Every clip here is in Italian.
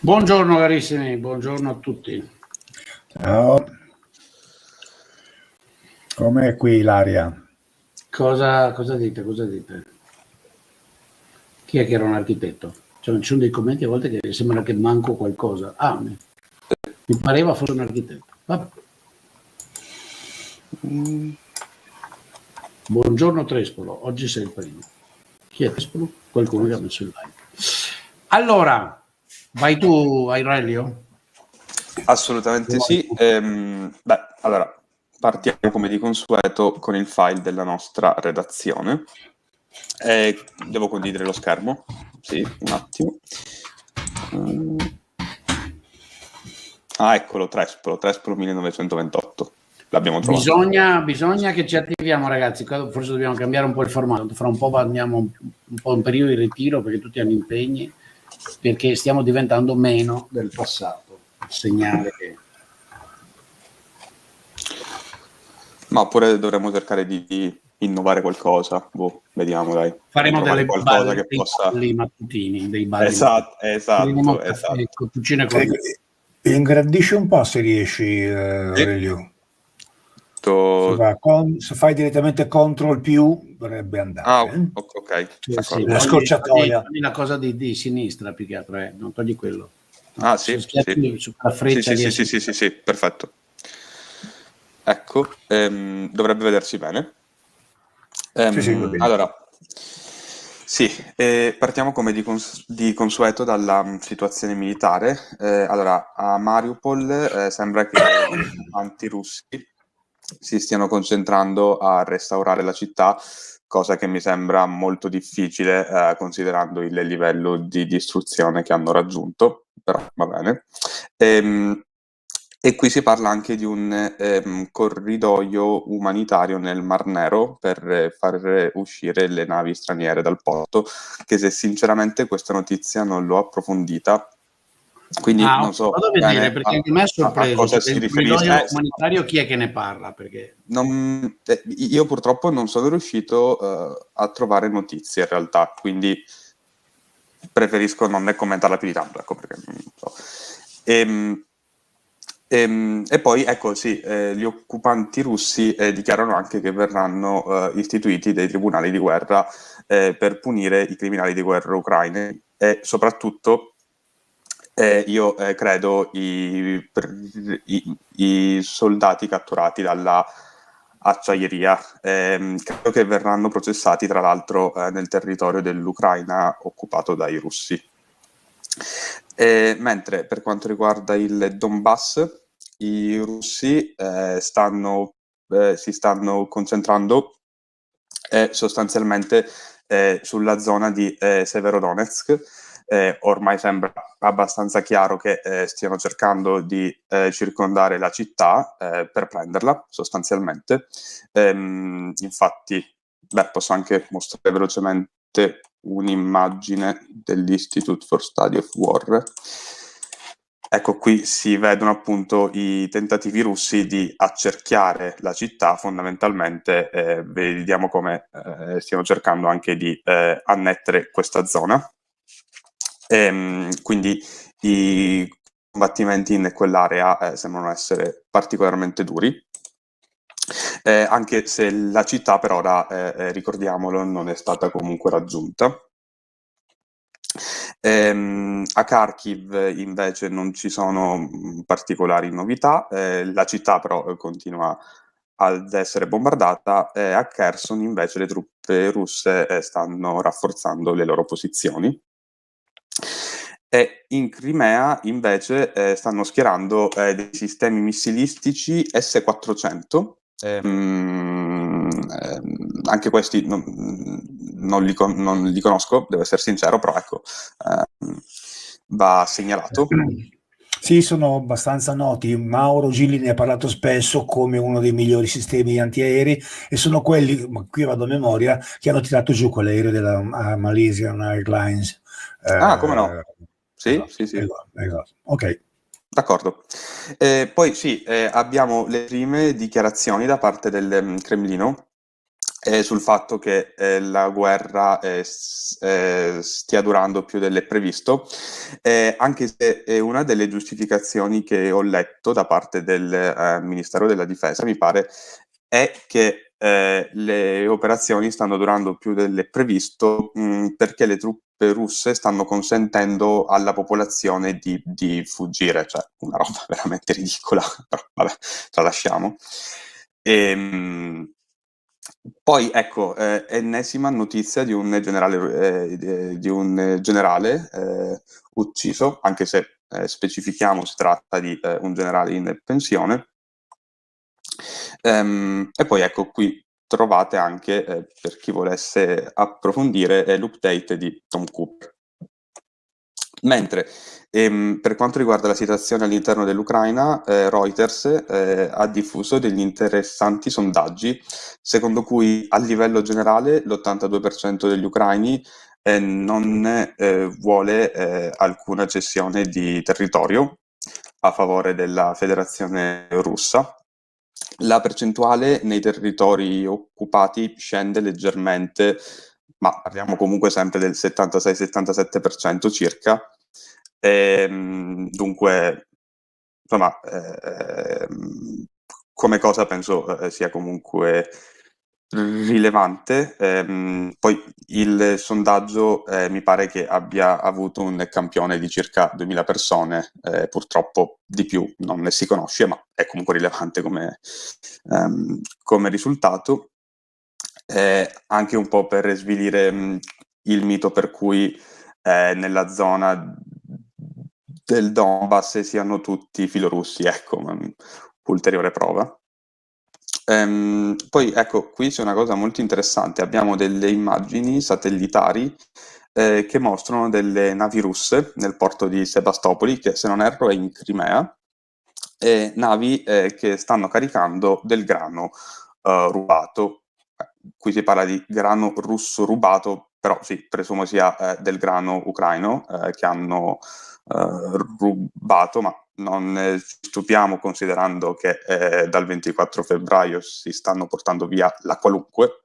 Buongiorno carissimi, buongiorno a tutti. Ciao. Com'è qui l'aria? Cosa dite? Chi è che era un architetto? Cioè, ci sono dei commenti a volte che sembra che manco qualcosa. Mi pareva fosse un architetto. Vabbè. Buongiorno Trespolo, oggi sei il primo. Chi è Trespolo? Qualcuno che ha messo il like. Allora, vai tu Aurelio? Assolutamente sì. Allora, partiamo come di consueto con il file della nostra redazione. Devo condividere lo schermo? Sì, un attimo. Eccolo, Trespolo 1928. L'abbiamo trovato. Bisogna che ci attiviamo, ragazzi. Forse dobbiamo cambiare un po' il formato. Fra un po' andiamo un po' in periodo di ritiro perché tutti hanno impegni, perché stiamo diventando meno del passato. Il segnale che... Ma oppure dovremmo cercare di innovare qualcosa. Vediamo, dai. Faremo delle qualcosa che possa... balli mattutini, dei balli. Esatto. Cappuccino con... Ingrandisci un po' se riesci, Aurelio. Se fai direttamente CTRL più dovrebbe andare. Ok. Sì, la scorciatoia. Togli la cosa di sinistra più che altro, non togli quello. Sì. Su la freccia sì, perfetto. Ecco, dovrebbe vedersi bene. Allora, sì, partiamo come di consueto dalla situazione militare. Allora, a Mariupol sembra che gli antirussi si stiano concentrando a restaurare la città, cosa che mi sembra molto difficile considerando il livello di distruzione che hanno raggiunto, però va bene. E qui si parla anche di un corridoio umanitario nel Mar Nero per far uscire le navi straniere dal porto, che se sinceramente questa notizia non l'ho approfondita, quindi non so vado a vedere, perché anche me è sorpreso. A cosa si riferisce. Il umanitario chi è che ne parla? Perché... io purtroppo non sono riuscito a trovare notizie in realtà, quindi preferisco non ne commentarla più di tanto, ecco, perché non so. E poi, ecco, sì, gli occupanti russi dichiarano anche che verranno istituiti dei tribunali di guerra per punire i criminali di guerra ucraini e soprattutto io credo i soldati catturati dalla acciaieria. Credo che verranno processati tra l'altro nel territorio dell'Ucraina occupato dai russi. Mentre per quanto riguarda il Donbass, i russi si stanno concentrando sostanzialmente sulla zona di Severodonetsk. Ormai sembra abbastanza chiaro che stiano cercando di circondare la città per prenderla sostanzialmente. Infatti, posso anche mostrare velocemente un'immagine dell'Institute for Study of War. Ecco, qui si vedono appunto i tentativi russi di accerchiare la città, fondamentalmente vediamo come stiano cercando anche di annettere questa zona. Quindi i combattimenti in quell'area sembrano essere particolarmente duri. Anche se la città per ora, ricordiamolo, non è stata comunque raggiunta. A Kharkiv invece non ci sono particolari novità, la città però continua ad essere bombardata, a Kherson invece le truppe russe stanno rafforzando le loro posizioni. E in Crimea invece stanno schierando dei sistemi missilistici S-400. Anche questi non li conosco, devo essere sincero, però ecco, va segnalato. Sì, sono abbastanza noti. Mauro Gilli ne ha parlato spesso come uno dei migliori sistemi antiaerei e sono quelli, ma qui vado a memoria, che hanno tirato giù quell'aereo della Malaysian Airlines. Come no? Sì. Esatto. Ok. D'accordo. Poi sì, abbiamo le prime dichiarazioni da parte del Cremlino sul fatto che la guerra stia durando più del previsto, anche se una delle giustificazioni che ho letto da parte del Ministero della Difesa, mi pare, è che le operazioni stanno durando più del previsto perché le truppe russe stanno consentendo alla popolazione di fuggire, cioè una roba veramente ridicola, però vabbè, tralasciamo. Poi ecco, ennesima notizia di un generale ucciso, anche se specifichiamo si tratta di un generale in pensione. E poi ecco, qui trovate anche, per chi volesse approfondire, l'update di Tom Cooper. Mentre per quanto riguarda la situazione all'interno dell'Ucraina, Reuters ha diffuso degli interessanti sondaggi, secondo cui a livello generale l'82% degli ucraini non vuole alcuna cessione di territorio a favore della Federazione Russa. La percentuale nei territori occupati scende leggermente, ma parliamo comunque sempre del 76-77% circa. Dunque, insomma, come cosa penso sia comunque rilevante. Poi il sondaggio mi pare che abbia avuto un campione di circa 2000 persone, purtroppo di più non ne si conosce, ma è comunque rilevante come risultato. Anche un po' per svilire il mito per cui nella zona del Donbass siano tutti filorussi, ecco, ulteriore prova. Poi ecco, qui c'è una cosa molto interessante, abbiamo delle immagini satellitari che mostrano delle navi russe nel porto di Sebastopoli, che se non erro è in Crimea, navi che stanno caricando del grano rubato. Qui si parla di grano russo rubato, però sì, presumo sia del grano ucraino che hanno rubato, ma non ci stupiamo considerando che dal 24 febbraio si stanno portando via la qualunque.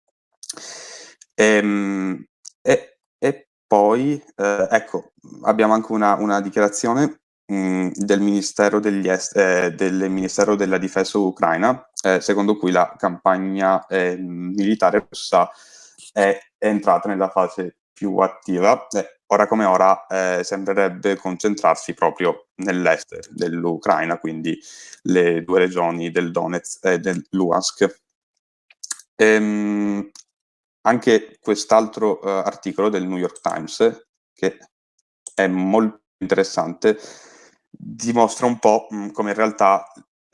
E poi, ecco, abbiamo anche una dichiarazione del Ministero del Ministero della Difesa ucraina, secondo cui la campagna militare russa è entrata nella fase più attiva. Ora come ora sembrerebbe concentrarsi proprio nell'est dell'Ucraina, quindi le due regioni del Donetsk e del Luhansk. Anche quest'altro articolo del New York Times, che è molto interessante, dimostra un po' come in realtà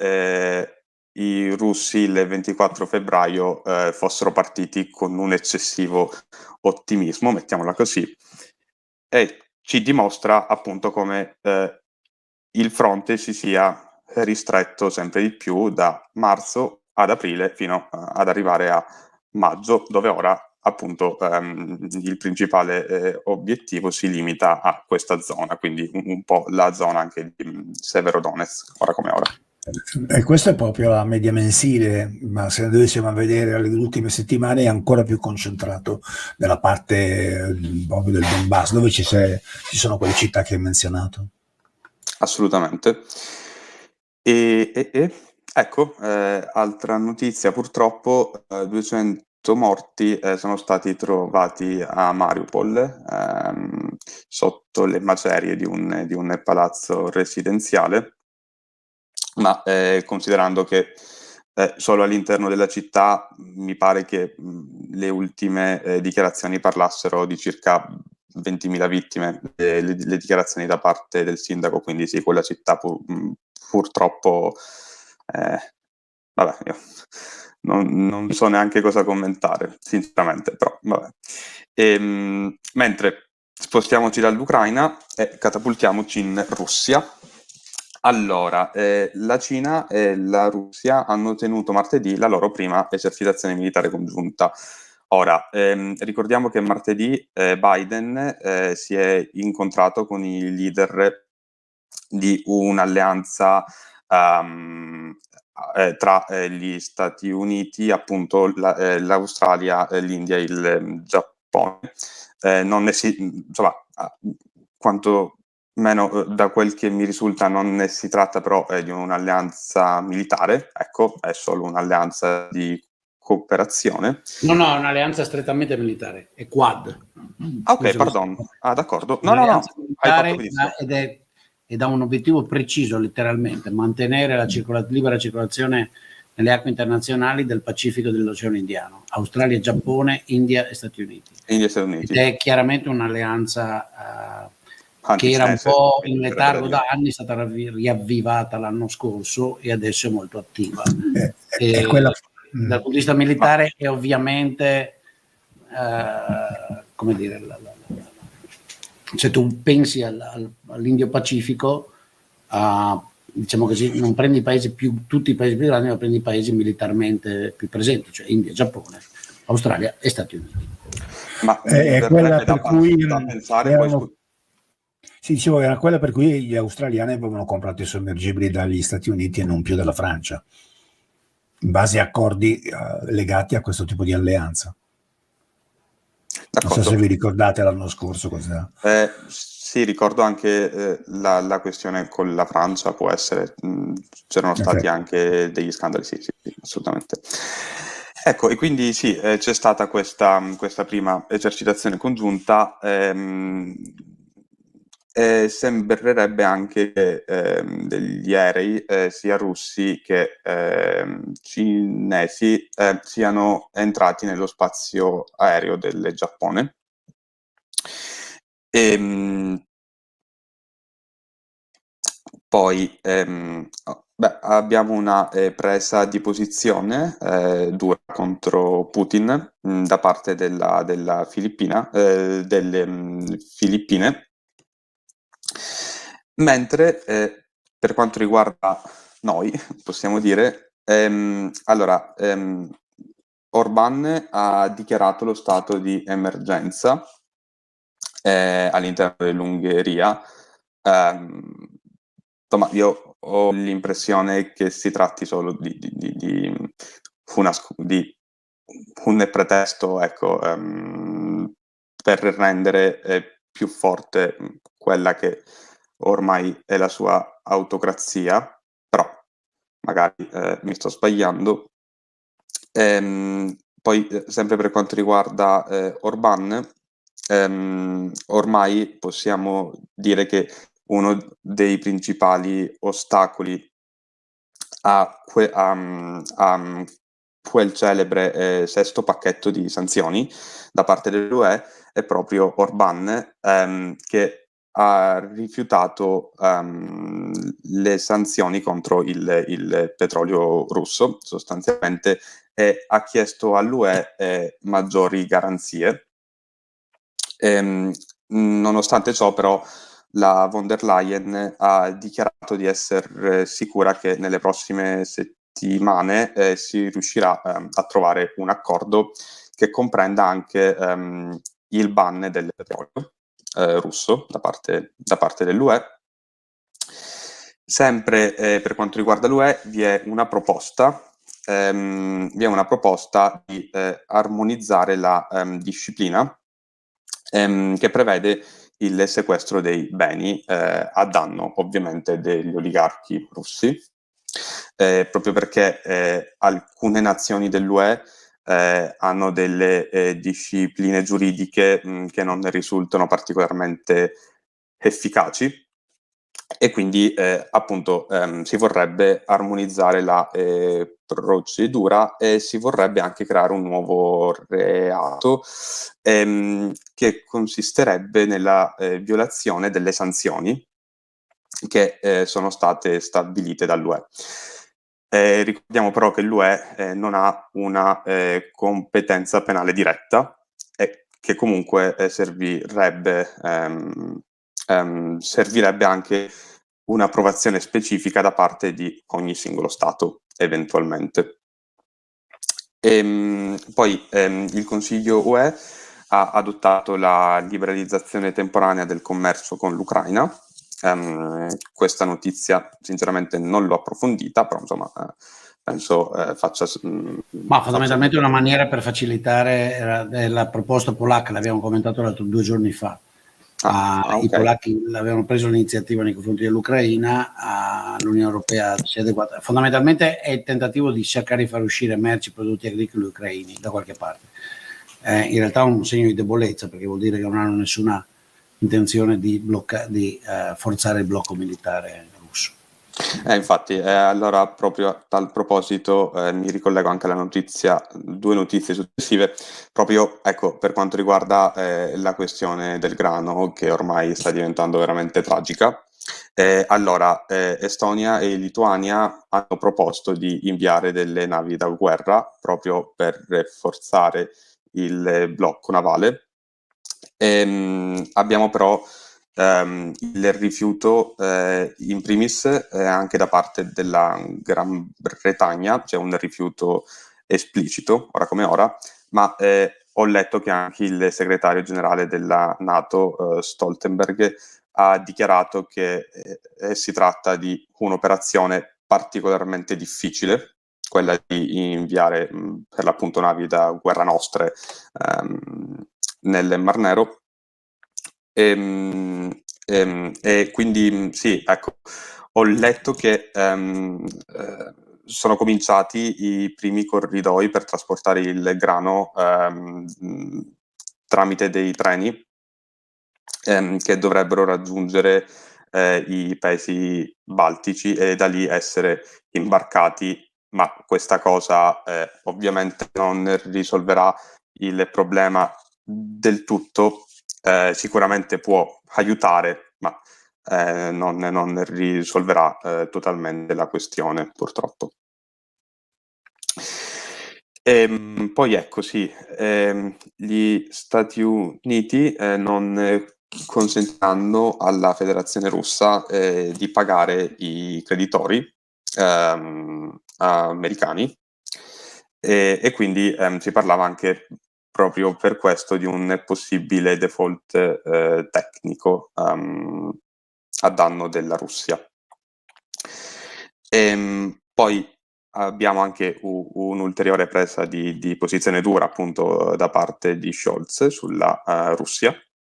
i russi il 24 febbraio fossero partiti con un eccessivo ottimismo, mettiamola così, e ci dimostra appunto come il fronte si sia ristretto sempre di più da marzo ad aprile fino ad arrivare a maggio, dove ora appunto il principale obiettivo si limita a questa zona, quindi un po' la zona anche di Severodonetsk, ora come ora. E questa è proprio la media mensile, ma se dovessimo vedere le ultime settimane è ancora più concentrato nella parte proprio del Donbass, dove ci sono quelle città che hai menzionato. Assolutamente. Ecco, altra notizia, purtroppo 200 morti sono stati trovati a Mariupol sotto le macerie di un palazzo residenziale, ma considerando che solo all'interno della città mi pare che le ultime dichiarazioni parlassero di circa 20.000 vittime, le dichiarazioni da parte del sindaco, quindi sì, quella città purtroppo vabbè, io non so neanche cosa commentare, sinceramente, però vabbè. Mentre spostiamoci dall'Ucraina e catapultiamoci in Russia. Allora, la Cina e la Russia hanno tenuto martedì la loro prima esercitazione militare congiunta. Ora, ricordiamo che martedì Biden si è incontrato con i leader di un'alleanza tra gli Stati Uniti, appunto l'Australia, l'India e il Giappone. Insomma, quanto meno da quel che mi risulta non ne si tratta però di un'alleanza militare, ecco, è solo un'alleanza di cooperazione. No, è un'alleanza strettamente militare, è Quad. Ok, pardon. D'accordo. No, hai fatto benissimo. Ed ha un obiettivo preciso, letteralmente, mantenere la libera circolazione nelle acque internazionali del Pacifico e dell'Oceano Indiano, Australia, Giappone, India e Stati Uniti. Ed è chiaramente un'alleanza che era un po' in letargo da anni, è stata riavvivata l'anno scorso e adesso è molto attiva. Dal punto di vista militare è ovviamente, come dire, se tu pensi all'Indio Pacifico, diciamo così, non prendi tutti i paesi più grandi, ma prendi i paesi militarmente più presenti, cioè India, Giappone, Australia e Stati Uniti. Ma è quella per cui dicevo, era quella per cui gli australiani avevano comprato i sommergibili dagli Stati Uniti e non più dalla Francia, in base a accordi legati a questo tipo di alleanza. Non so se vi ricordate l'anno scorso cosa. Sì, ricordo anche la questione con la Francia, può essere, c'erano stati anche degli scandali, sì, assolutamente. Ecco, e quindi sì, c'è stata questa prima esercitazione congiunta. Sembrerebbe anche che degli aerei sia russi che cinesi siano entrati nello spazio aereo del Giappone. Poi abbiamo una presa di posizione dura contro Putin da parte delle Filippine, mentre per quanto riguarda noi, possiamo dire, Orbán ha dichiarato lo stato di emergenza all'interno dell'Ungheria. Insomma, io ho l'impressione che si tratti solo di un pretesto, ecco, per rendere più forte quella che ormai è la sua autocrazia, però magari mi sto sbagliando. Poi, sempre per quanto riguarda Orbán, ormai possiamo dire che uno dei principali ostacoli a quel celebre sesto pacchetto di sanzioni da parte dell'UE è proprio Orbán, che ha rifiutato le sanzioni contro il petrolio russo, sostanzialmente, e ha chiesto all'UE maggiori garanzie. Nonostante ciò, però, la von der Leyen ha dichiarato di essere sicura che nelle prossime settimane si riuscirà a trovare un accordo che comprenda anche il ban del petrolio russo da parte dell'UE. Sempre per quanto riguarda l'UE vi è una proposta di armonizzare la disciplina che prevede il sequestro dei beni a danno ovviamente degli oligarchi russi, proprio perché alcune nazioni dell'UE hanno delle discipline giuridiche che non ne risultano particolarmente efficaci e quindi appunto si vorrebbe armonizzare la procedura e si vorrebbe anche creare un nuovo reato che consisterebbe nella violazione delle sanzioni che sono state stabilite dall'UE. Ricordiamo però che l'UE non ha una competenza penale diretta e che comunque servirebbe anche un'approvazione specifica da parte di ogni singolo Stato, eventualmente. Poi il Consiglio UE ha adottato la liberalizzazione temporanea del commercio con l'Ucraina. Questa notizia sinceramente non l'ho approfondita, però insomma penso faccia... Ma fondamentalmente è una maniera per facilitare la proposta polacca, l'abbiamo commentato 2 giorni fa. Okay. I polacchi avevano preso l'iniziativa nei confronti dell'Ucraina, l'Unione Europea si è adeguata. Fondamentalmente è il tentativo di cercare di far uscire merci, prodotti agricoli ucraini da qualche parte. In realtà è un segno di debolezza, perché vuol dire che non hanno nessuna intenzione di forzare il blocco militare russo. Infatti, allora proprio a tal proposito mi ricollego anche alla notizia, 2 notizie successive, proprio ecco, per quanto riguarda la questione del grano, che ormai sta diventando veramente tragica. Allora, Estonia e Lituania hanno proposto di inviare delle navi da guerra proprio per rafforzare il blocco navale. Abbiamo però il rifiuto in primis anche da parte della Gran Bretagna, c'è un rifiuto esplicito, ora come ora, ma ho letto che anche il segretario generale della NATO, Stoltenberg, ha dichiarato che si tratta di un'operazione particolarmente difficile, quella di inviare per l'appunto navi da guerra nostre nel Mar Nero. E quindi sì, ecco, ho letto che sono cominciati i primi corridoi per trasportare il grano tramite dei treni che dovrebbero raggiungere i paesi baltici e da lì essere imbarcati, ma questa cosa ovviamente non risolverà il problema del tutto. Sicuramente può aiutare, ma non risolverà totalmente la questione, purtroppo. Poi ecco, sì, gli Stati Uniti non consentiranno alla Federazione Russa di pagare i creditori americani e quindi si parlava anche proprio per questo di un possibile default tecnico a danno della Russia. Poi abbiamo anche un'ulteriore presa di posizione dura appunto da parte di Scholz sulla Russia,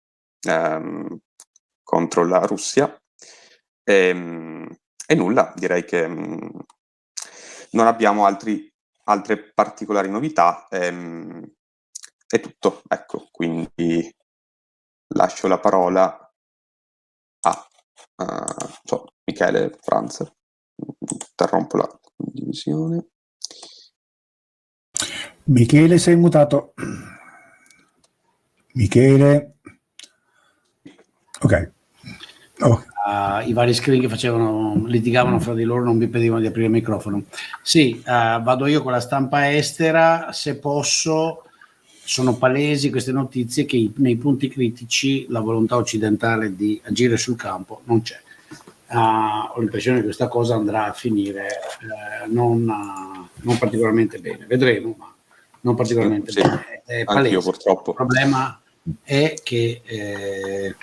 contro la Russia e nulla, direi che non abbiamo altre particolari novità. È tutto, ecco, quindi lascio la parola a Michele Franz. Interrompo la condivisione. Michele, sei mutato. Michele. Ok. Oh. I vari screen che litigavano fra di loro non mi impedivano di aprire il microfono. Sì, vado io con la stampa estera, se posso. Sono palesi queste notizie che nei punti critici la volontà occidentale di agire sul campo non c'è. Ho l'impressione che questa cosa andrà a finire non particolarmente bene, vedremo, ma non particolarmente bene. È palese. Anch'io, purtroppo. Il problema è che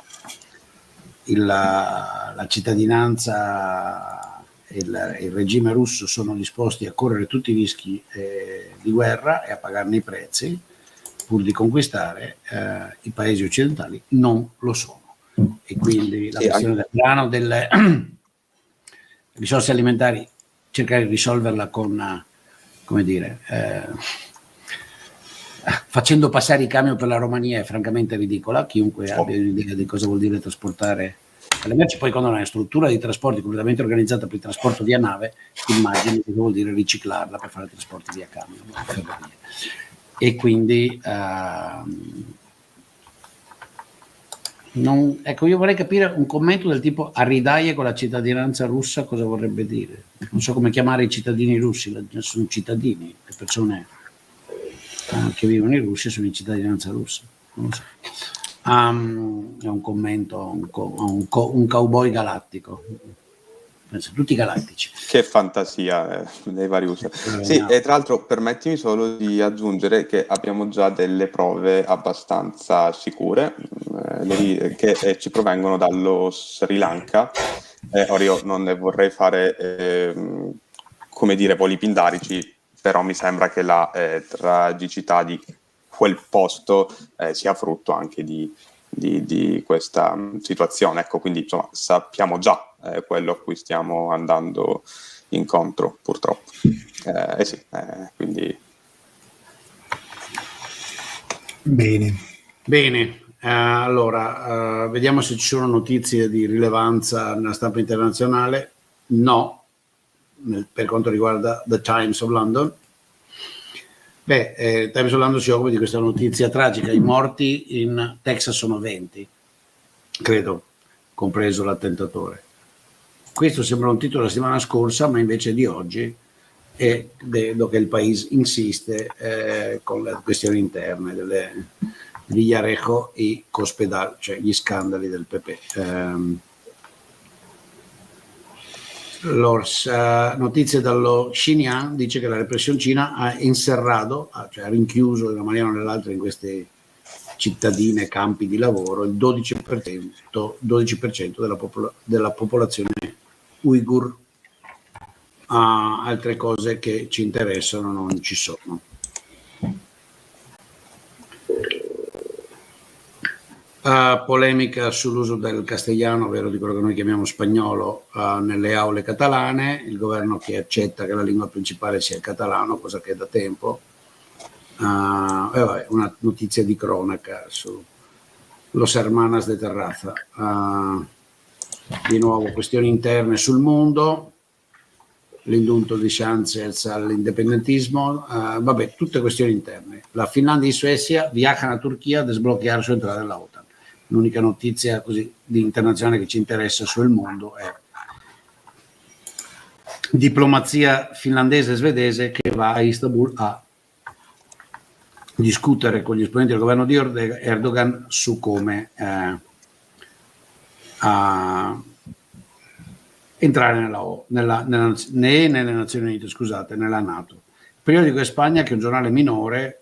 la cittadinanza e il regime russo sono disposti a correre tutti i rischi di guerra e a pagarne i prezzi pur di conquistare. I paesi occidentali non lo sono, e quindi la questione del grano, delle risorse alimentari, cercare di risolverla con facendo passare i camion per la Romania è francamente ridicola. Chiunque abbia un'idea di cosa vuol dire trasportare le merci, poi quando una struttura di trasporti completamente organizzata per il trasporto via nave, immagini che vuol dire riciclarla per fare trasporti via camion, e quindi ecco, io vorrei capire un commento del tipo Aridaie con la cittadinanza russa cosa vorrebbe dire. Non so come chiamare i cittadini russi, sono cittadini, le persone che vivono in Russia sono in cittadinanza russa, non lo so. È un commento, un cowboy galattico. Penso, tutti galattici. Che fantasia dei vari usi. Sì, e tra l'altro permettimi solo di aggiungere che abbiamo già delle prove abbastanza sicure che ci provengono dallo Sri Lanka. Ora io non ne vorrei fare come dire, voli pindarici, però mi sembra che la tragicità di quel posto sia frutto anche di questa situazione. Ecco, quindi insomma sappiamo già quello a cui stiamo andando incontro, purtroppo. Quindi... Bene. Allora, vediamo se ci sono notizie di rilevanza nella stampa internazionale. No, per quanto riguarda The Times of London. Times of London si occupa di questa notizia tragica. I morti in Texas sono 20, credo, compreso l'attentatore. Questo sembra un titolo della settimana scorsa, ma invece di oggi, e vedo che il paese insiste con le questioni interne delle Villarejo e Cospedal, cioè gli scandali del PP. Notizie dallo Xinjiang dice che la repressione cina ha inserrato, cioè ha rinchiuso in una maniera o nell'altra in queste cittadine, campi di lavoro, il 12% della popolazione uigur. Altre cose che ci interessano non ci sono. Polemica sull'uso del castigliano, ovvero di quello che noi chiamiamo spagnolo, nelle aule catalane. Il governo che accetta che la lingua principale sia il catalano, cosa che è da tempo. Una notizia di cronaca su Los Hermanas de Terraza. Di nuovo questioni interne sul mondo, l'indulto di Sanchez all'indipendentismo, tutte questioni interne. La Finlandia e Suecia viaggiano a Turchia a sbloccare su entrata nella OTAN. L'unica notizia così di internazionale che ci interessa sul mondo è diplomazia finlandese e svedese che va a Istanbul a discutere con gli esponenti del governo di Erdogan su come entrare nelle Nazioni Unite, scusate, nella NATO. Il periodico di Spagna, che è un giornale minore,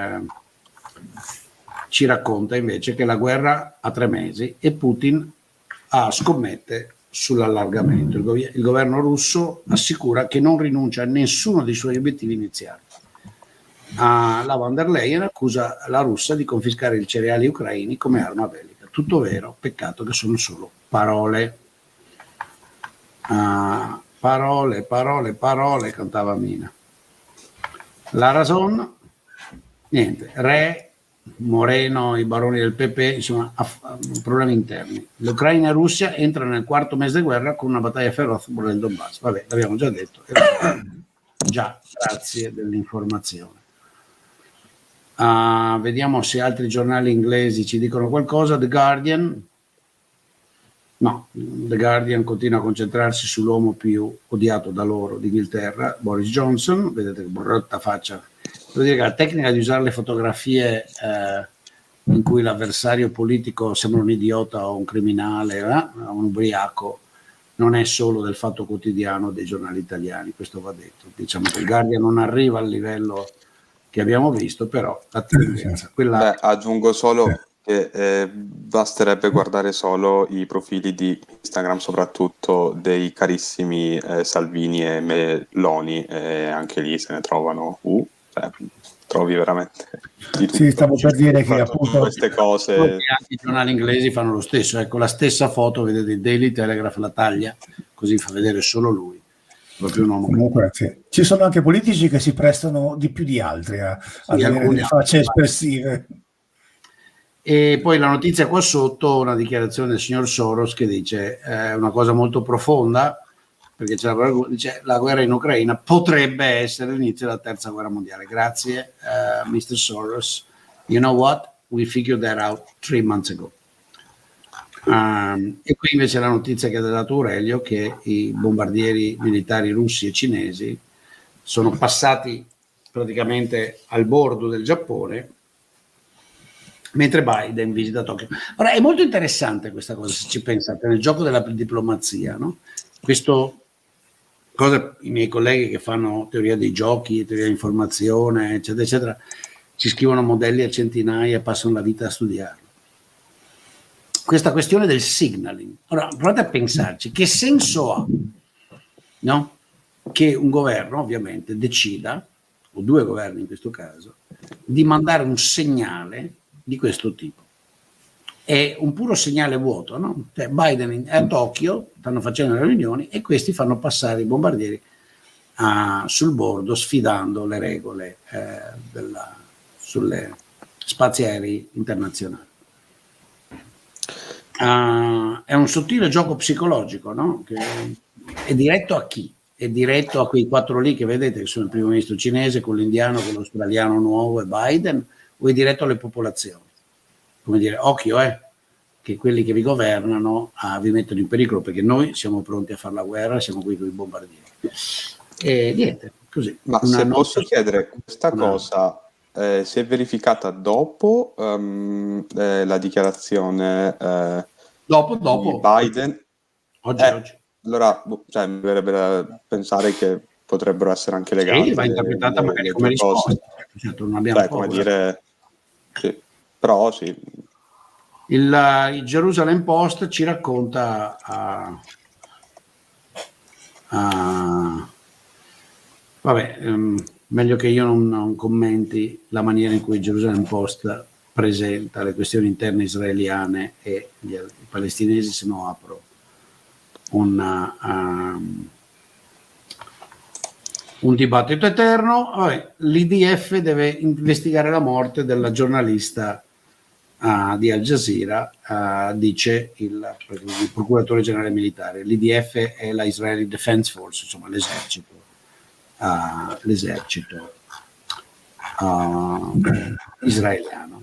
ci racconta invece che la guerra ha 3 mesi e Putin scommette sull'allargamento. Il governo russo assicura che non rinuncia a nessuno dei suoi obiettivi iniziali. La von der Leyen accusa la Russia di confiscare i cereali ucraini come arma bellica. Tutto vero, peccato che sono solo parole. Parole, cantava Mina. La Razón, niente, Re, Moreno, i baroni del PP, insomma, problemi interni. L'Ucraina e Russia entrano nel 4º mese di guerra con una battaglia feroce per il Donbass. Vabbè, l'abbiamo già detto. Già, grazie dell'informazione. Vediamo se altri giornali inglesi ci dicono qualcosa. The Guardian. No, The Guardian continua a concentrarsi sull'uomo più odiato da loro d'Inghilterra, Boris Johnson. Vedete che brutta faccia. Devo dire che la tecnica di usare le fotografie in cui l'avversario politico sembra un idiota o un criminale, un ubriaco, non è solo del Fatto Quotidiano dei giornali italiani, questo va detto. Diciamo che il Guardian non arriva al livello che abbiamo visto, però la tendenza, quella... aggiungo solo che basterebbe guardare solo i profili di Instagram, soprattutto dei carissimi Salvini e Meloni, anche lì se ne trovano trovi veramente di tutto. Sì, stavo per dire che appunto queste cose anche i giornali inglesi fanno lo stesso. Ecco, la stessa foto, vedete, il Daily Telegraph la taglia, così fa vedere solo lui. Proprio un uomo. Comunque, sì. Ci sono anche politici che si prestano di più di altri a avere delle facce espressive. E poi la notizia qua sotto, una dichiarazione del signor Soros che dice una cosa molto profonda, perché dice, la guerra in Ucraina potrebbe essere l'inizio della terza guerra mondiale. Grazie, Mr. Soros. You know what? We figured that out 3 months ago. E qui invece la notizia che ha dato Aurelio, che i bombardieri militari russi e cinesi sono passati praticamente al bordo del Giappone mentre Biden visita Tokyo. Ora è molto interessante questa cosa, se ci pensate, nel gioco della diplomazia, no? Questo cosa, i miei colleghi che fanno teoria dei giochi, teoria dell'informazione, eccetera, eccetera, ci scrivono modelli a centinaia e passano la vita a studiarlo. Questa questione del signaling, ora provate a pensarci, che senso ha, no? che un governo ovviamente decida, o due governi in questo caso, di mandare un segnale di questo tipo. È un puro segnale vuoto, no? Cioè Biden è a Tokyo, stanno facendo le riunioni e questi fanno passare i bombardieri sul bordo, sfidando le regole sulle spazi aerei internazionali. È un sottile gioco psicologico, no? Che è diretto a chi? È diretto a quei quattro lì che vedete, che sono il primo ministro cinese, con l'indiano, con l'australiano nuovo e Biden, o è diretto alle popolazioni? Come dire, occhio, che quelli che vi governano vi mettono in pericolo, perché noi siamo pronti a fare la guerra, siamo qui con i bombardieri. E niente, così. Ma se posso chiedere, questa cosa si è verificata dopo la dichiarazione dopo di Biden? Oggi. Allora, cioè, mi verrebbe da pensare che potrebbero essere anche legate. Sì, va interpretata magari come risposta. Certo, non abbiamo come dire, sì. Però sì. Il Jerusalem Post ci racconta meglio che io non commenti la maniera in cui il Jerusalem Post presenta le questioni interne israeliane e i palestinesi, se no apro un dibattito eterno. L'IDF deve investigare la morte della giornalista di Al Jazeera, dice il procuratore generale militare. L'IDF è la Israeli Defense Force, insomma l'esercito israeliano.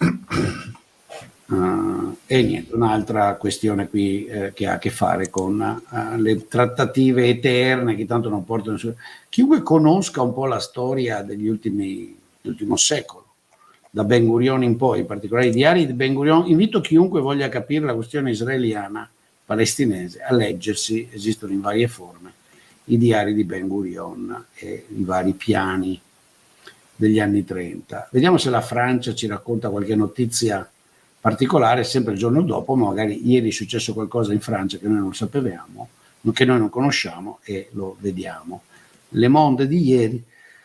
E niente, un'altra questione qui che ha a che fare con le trattative eterne che tanto non portano nessuno. Chiunque conosca un po' la storia dell'ultimo secolo, da Ben Gurion in poi, in particolare i diari di Ben Gurion, invito chiunque voglia capire la questione israeliana palestinese a leggersi, esistono in varie forme, i diari di Ben Gurion e i vari piani degli anni 30. Vediamo se la Francia ci racconta qualche notizia particolare, sempre il giorno dopo, ma magari ieri è successo qualcosa in Francia che noi non sapevamo, che noi non conosciamo e lo vediamo. Le Monde di ieri,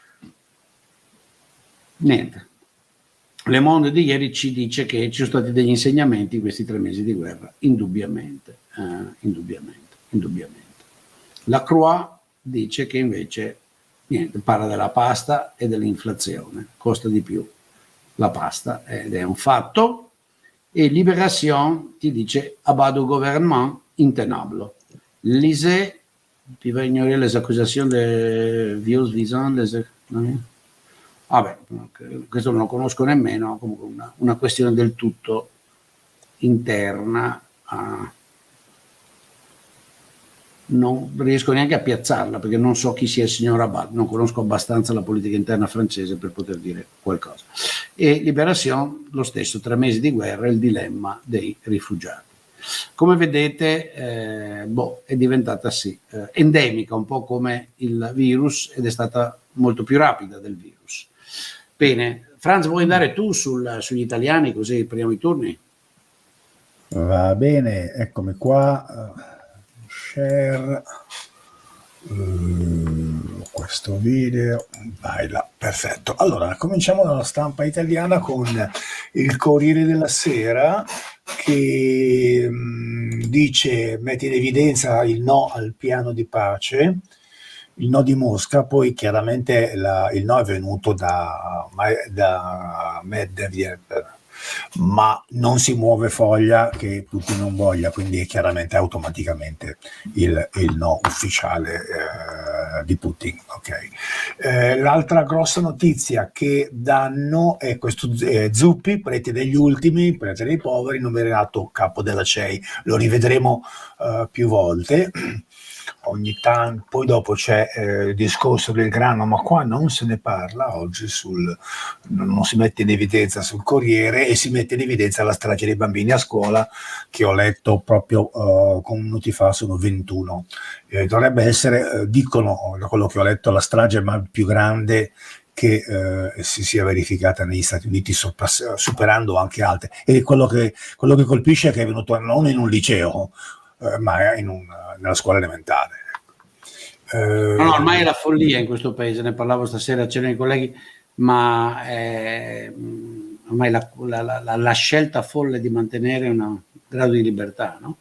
niente. Le Monde di ieri ci dice che ci sono stati degli insegnamenti in questi 3 mesi di guerra, indubbiamente. La Croix dice che invece niente, parla della pasta e dell'inflazione, costa di più la pasta ed è un fatto. E Libération ti dice abat du gouvernement intenable. Lisez, tu vas ignorer les accusations de viols visant les... Vabbè, questo non lo conosco nemmeno, comunque una questione del tutto interna. Non riesco neanche a piazzarla perché non so chi sia il signor Abad, non conosco abbastanza la politica interna francese per poter dire qualcosa. E Libération, lo stesso, 3 mesi di guerra, il dilemma dei rifugiati. Come vedete, è diventata endemica, un po' come il virus, ed è stata molto più rapida del virus. Bene, Franz, vuoi andare tu sugli italiani così prendiamo i turni? Va bene, eccomi qua. Share questo video, vai là, perfetto. Allora, cominciamo dalla stampa italiana con il Corriere della Sera che dice, mette in evidenza il no al piano di pace, il no di Mosca. Poi chiaramente il no è venuto da Medvedev, ma non si muove foglia che Putin non voglia, quindi è chiaramente automaticamente il no ufficiale di Putin. Okay. L'altra grossa notizia che danno è questo Zuppi, prete degli ultimi, prete dei poveri, nomerato capo della CEI. Lo rivedremo più volte. Ogni tanto, poi dopo c'è il discorso del grano, ma qua non se ne parla oggi, non si mette in evidenza sul Corriere, e si mette in evidenza la strage dei bambini a scuola, che ho letto proprio con minuti fa, sono 21. Dovrebbe essere, dicono, da quello che ho letto, la strage più grande che si sia verificata negli Stati Uniti, superando anche altre. E quello che colpisce è che è venuto non in un liceo, ma nella scuola elementare. No, ormai è la follia in questo paese, ne parlavo stasera a cena con i colleghi, ma ormai la scelta folle di mantenere un grado di libertà, no?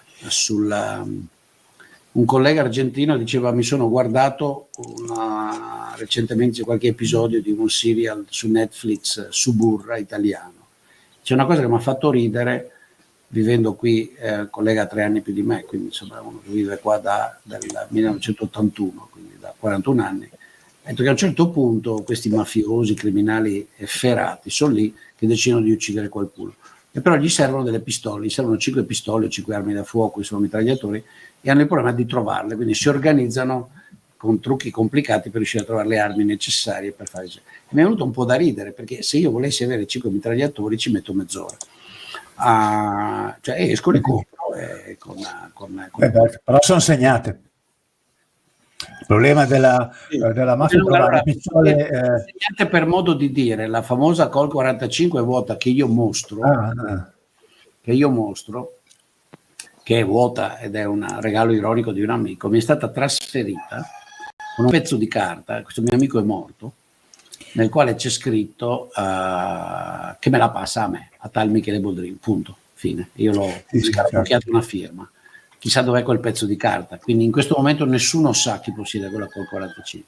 Un collega argentino diceva: mi sono guardato recentemente qualche episodio di un serial su Netflix, Suburra italiano. C'è una cosa che mi ha fatto ridere, vivendo qui, il collega ha 3 anni più di me, quindi insomma uno che vive qua dal 1981, quindi da 41 anni. Ha detto che a un certo punto questi mafiosi, criminali efferati sono lì che decidono di uccidere qualcuno, e però gli servono delle pistole, gli servono 5 pistole o 5 armi da fuoco, sono mitragliatori, e hanno il problema di trovarle, quindi si organizzano con trucchi complicati per riuscire a trovare le armi necessarie per fare ciò. Mi è venuto un po' da ridere, perché se io volessi avere 5 mitragliatori ci metto mezz'ora. Cioè esco e compro però sono segnate. Il problema della mafia è trovare pistole segnate, per modo di dire, la famosa Col 45 vuota che io mostro, che è vuota ed è un regalo ironico di un amico, mi è stata trasferita con un pezzo di carta, questo mio amico è morto, nel quale c'è scritto che me la passa a me, a tal Michele Boldrin, punto, fine. Io l'ho scarabocchiato una firma, chissà dov'è quel pezzo di carta, quindi in questo momento nessuno sa chi possiede quella Col 45.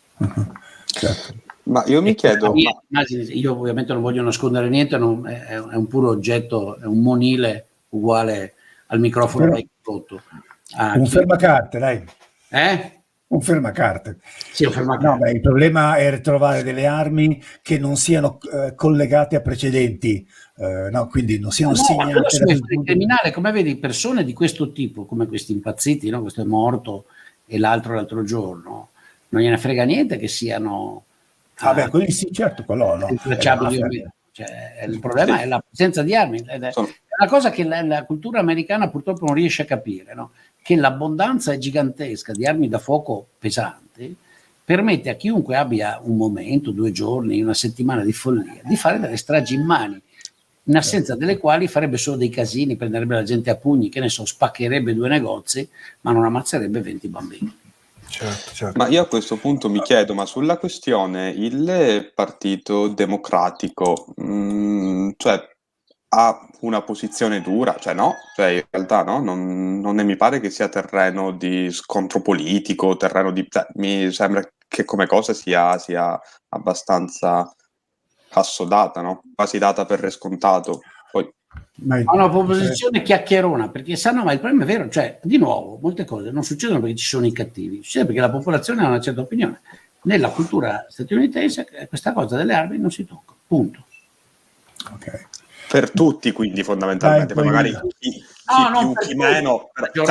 Certo. Ma io mi chiedo, io ovviamente non voglio nascondere niente, è un puro oggetto, è un monile uguale al microfono vecchio sotto. Un fermacarte, dai. Un fermacarte. Sì, un fermacarte. No, il problema è trovare delle armi che non siano collegate a precedenti, no, quindi non siano segnate. Il criminale, come vedi, persone di questo tipo, come questi impazziti, no? Questo è morto e l'altro giorno, non gliene frega niente che siano. Vabbè, quelli sì, certo, quello no. Cioè, il problema è la presenza di armi, è una cosa che la cultura americana purtroppo non riesce a capire, no? Che l'abbondanza è gigantesca di armi da fuoco pesanti permette a chiunque abbia un momento, 2 giorni, una settimana di follia, di fare delle stragi in mani, in assenza delle quali farebbe solo dei casini, prenderebbe la gente a pugni, che ne so, spaccherebbe 2 negozi, ma non ammazzerebbe 20 bambini. Certo. Ma io a questo punto mi chiedo, ma sulla questione il Partito Democratico, cioè ha una posizione dura, cioè no, cioè in realtà no, non ne mi pare che sia terreno di scontro politico, mi sembra che come cosa sia abbastanza assodata, no? Quasi data per scontato. Poi ha una proposizione chiacchierona, perché sanno, ma il problema è vero, cioè di nuovo molte cose non succedono perché ci sono i cattivi, succede perché la popolazione ha una certa opinione. Nella cultura statunitense questa cosa delle armi non si tocca, punto. Ok. Per tutti, quindi fondamentalmente, poi magari chi più, chi meno,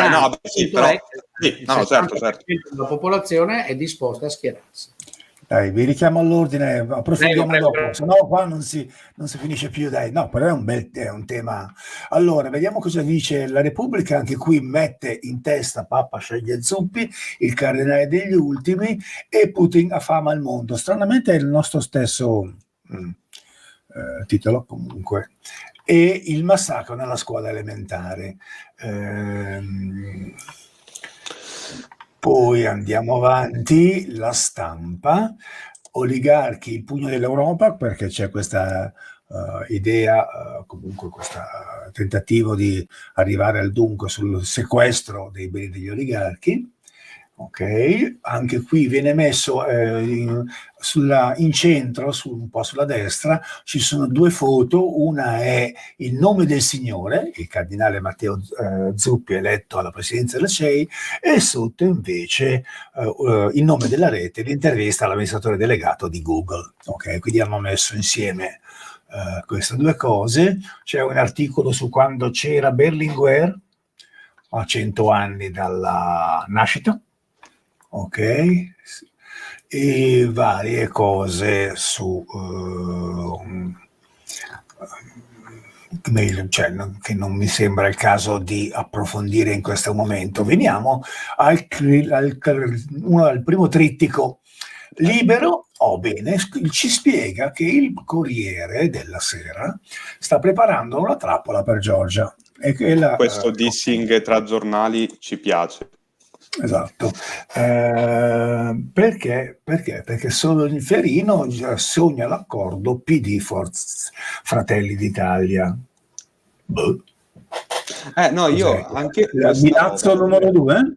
certo. La popolazione è disposta a schierarsi. Dai, vi richiamo all'ordine, approfondiamo dopo, se no qua non si finisce più, dai. No, però è un tema. Allora, vediamo cosa dice la Repubblica, anche qui mette in testa Papa sceglie Zuppi, il cardinale degli ultimi, e Putin affama il mondo. Stranamente è il nostro stesso titolo, comunque. E il massacro nella scuola elementare. Poi andiamo avanti, La Stampa, oligarchi, il pugno dell'Europa, perché c'è questa idea, comunque questo tentativo di arrivare al dunque sul sequestro dei beni degli oligarchi. Ok, anche qui viene messo in centro, un po' sulla destra, ci sono 2 foto, una è il nome del signore, il cardinale Matteo Zuppi eletto alla presidenza della CEI, e sotto invece il nome della rete, l'intervista all'amministratore delegato di Google. Ok, quindi hanno messo insieme queste 2 cose. C'è un articolo su quando c'era Berlinguer, a 100 anni dalla nascita. Ok, e varie cose su che non mi sembra il caso di approfondire in questo momento. Veniamo al primo trittico. Libero, bene, ci spiega che il Corriere della Sera sta preparando una trappola per Giorgia. Questo dissing tra giornali ci piace. Esatto. Perché? Perché solo il Ferino già sogna l'accordo PD Fratelli d'Italia. Boh. No, io anche Milazzo numero 2?